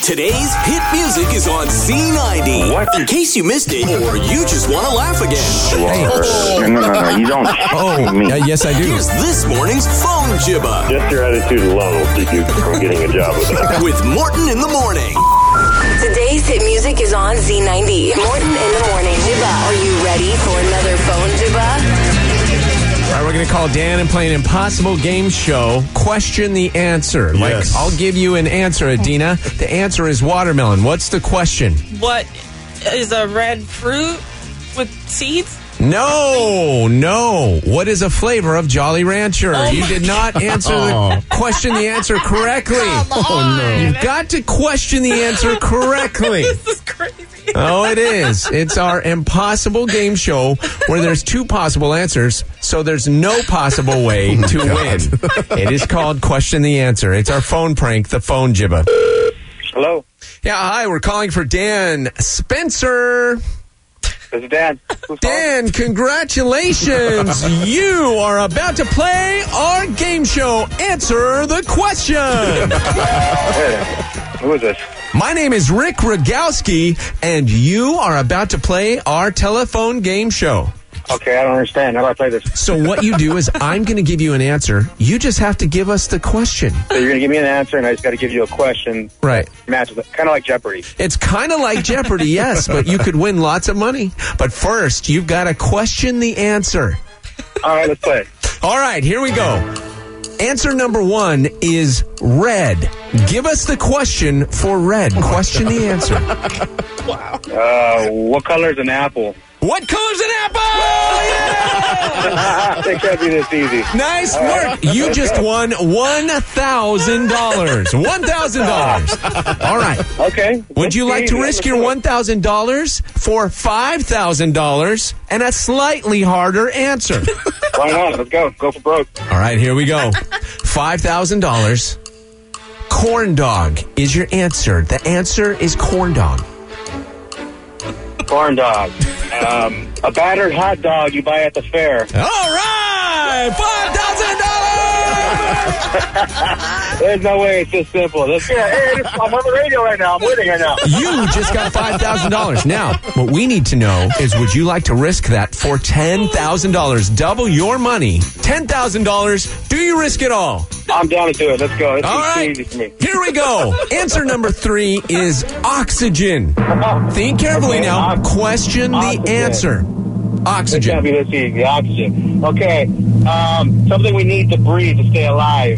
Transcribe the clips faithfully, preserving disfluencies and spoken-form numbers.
Today's hit music is on Z ninety. What? In case you missed it, or you just want to laugh again. Hey. No, no, no, no. You don't Oh, me. uh, yes, I do. Here's this morning's phone jibba Just your attitude alone will keep you from getting a job with us. with Morton in the morning. Today's hit music is on Z ninety. Morton in the morning. Jibba, are you ready for another phone jibba? All right, we're going to call Dan and play an impossible game show. Question the answer. Yes. Like, I'll give you an answer, Adina. The answer is watermelon. What's the question? What is a red fruit with seeds? No, no. What is a flavor of Jolly Rancher? Oh you my did not answer the question the answer correctly. Come on. no. You've got to question the answer correctly. This is crazy. Oh, it is. It's our impossible game show where there's two possible answers, so there's no possible way to win. It is called Question the Answer. It's our phone prank, the phone jibba. Hello, Yeah, hi, we're calling for Dan Spencer. this is Dan. Who's calling? Dan, congratulations. You are about to play our game show. Answer the question. Hey, who is this? My name is Rick Rogowski, and you are about to play our telephone game show. Okay, I don't understand. How do I play this? So what you do is I'm going to give you an answer. You just have to give us the question. So you're going to give me an answer, and I just got to give you a question. Right. Matches it. Kind of like Jeopardy. It's kind of like Jeopardy, yes, but you could win lots of money. But first, you've got to question the answer. All right, let's play it. All right, here we go. Answer number one is red. Give us the question for red. Question the answer. Uh, what color is an apple? What color's an apple? Yeah! It can't be this easy. Nice work. You just won one thousand dollars. one thousand dollars. All right. Okay. Would you like to risk your one thousand dollars for five thousand dollars and a slightly harder answer? Why not? Let's go. Go for broke. All right, here we go. five thousand dollars. Corn dog is your answer. The answer is corn dog. Corn dog. Um, a battered hot dog you buy at the fair. All right, five thousand dollars. There's no way it's this simple. Let's get hey, I'm on the radio right now. I'm winning right now. You just got five thousand dollars. Now, what we need to know is would you like to risk that for ten thousand dollars? Double your money. ten thousand dollars. Do you risk it all? I'm down to do it. Let's go. It's All too right. easy for me. Here we go. Answer number three is oxygen. Think carefully Okay, now. ox- Question the oxygen. answer. It can't Oxygen. be this easy. Oxygen. Okay. Um, something we need to breathe to stay alive.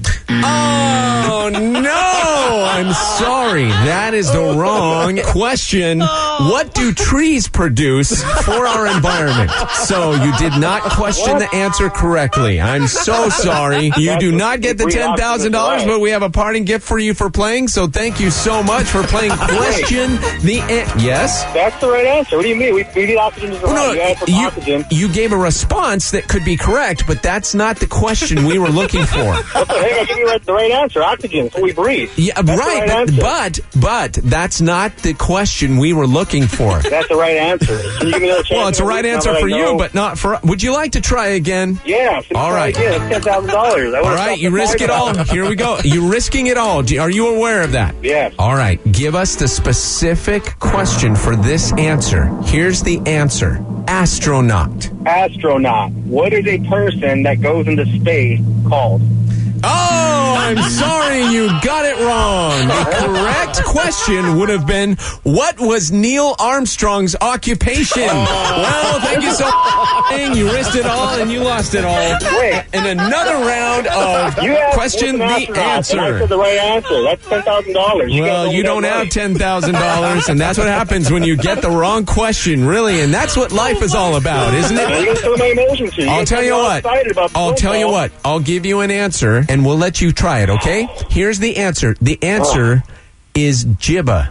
Oh, no. I'm sorry. That is the wrong question. What do trees produce for our environment? So you did not question the answer correctly. I'm so sorry. You do not get the ten thousand dollars, but we have a parting gift for you for playing. So thank you so much for playing Question the An- Yes? That's the right answer. What do you mean? We, we need oxygen to survive. No, you gotta put you, oxygen. you gave a response that could be correct, but that's not the question we were looking for. What the heck? I give you right- the right answer. Oxygen. So we breathe. Yeah, That's right, the right but, answer. but but that's not the question we were looking for. That's the right answer. Can you give me another chance? Well, it's the right Now answer that I for you, know- but not for. Would you like to try again? Yeah. so All try right. again. It's ten thousand dollars. All right, you risk it all. Here we go. You're risking it all. Do- Are you aware of that? Yes. All right, give us the specific question for this answer. Here's the answer. Astronaut. Astronaut. What is a person that goes into space called? Oh, I'm sorry, you got it wrong. The correct question would have been, what was Neil Armstrong's occupation? Well, thank you so much. You risked it all and you lost it all. Wait. In another round of You asked question what's the an astronaut, and I answer. said the right answer. That's ten thousand dollars. Well, you don't have ten thousand dollars, and that's what happens when you get the wrong question, really, and that's what life is all about, isn't You it? got so many emotions here. I'll You tell got you me all what. excited about I'll tell you football. what. I'll give you an answer, and we'll let you try it, okay? Here's the answer. The answer is jibba.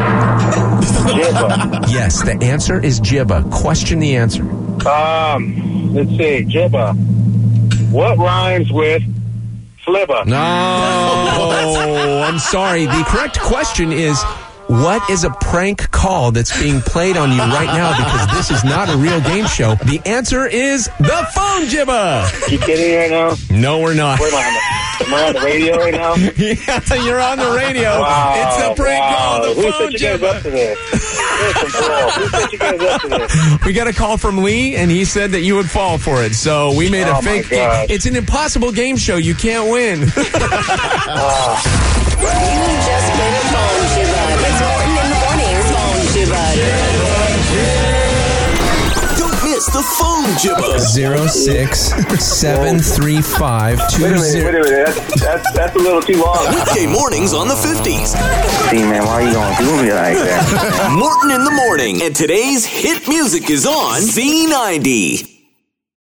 Jibba. Yes, the answer is jibba. Question the answer. Um, let's see. Jibba. What rhymes with flibba? No, I'm sorry. The correct question is, what is a prank call that's being played on you right now? Because this is not a real game show. The answer is the phone jibba. You kidding me right now? No, we're not. Where am I on the, am I on the radio right now? Yeah, you're on the radio. Wow, It's the prank phone, Who set you guys up to this? Listen, bro, who set you guys up to this? We got a call from Lee, and he said that you would fall for it. So we made a Oh, my fake. gosh. It's an impossible game show. You can't win. You just win phone Jibba. It's Morton in the morning's phone Jibba. Don't miss the phone Jibba. Zero six seven three five Wait a two minute, zero. wait a minute. That's, that's, that's a little too long. Weekday mornings on the fifties. See, man, why you gonna do me like that? Morton in the morning. And today's hit music is on Z ninety.